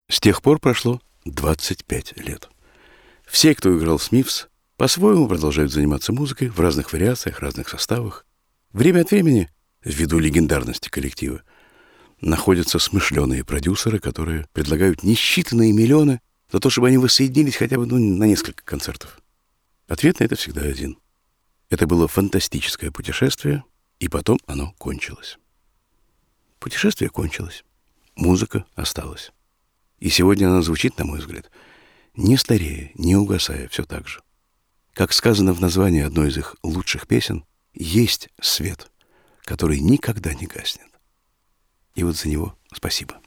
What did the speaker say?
С тех пор прошло 25 лет. Все, кто играл в Смифс, по-своему продолжают заниматься музыкой в разных вариациях, разных составах. Время от времени, ввиду легендарности коллектива, находятся смышленые продюсеры, которые предлагают несчитанные миллионы за то, чтобы они воссоединились хотя бы на несколько концертов. Ответ на это всегда один. Это было фантастическое путешествие, и потом оно кончилось. Путешествие кончилось. Музыка осталась. И сегодня она звучит, на мой взгляд, не старея, не угасая, все так же. Как сказано в названии одной из их лучших песен, есть свет, который никогда не гаснет. И вот за него спасибо.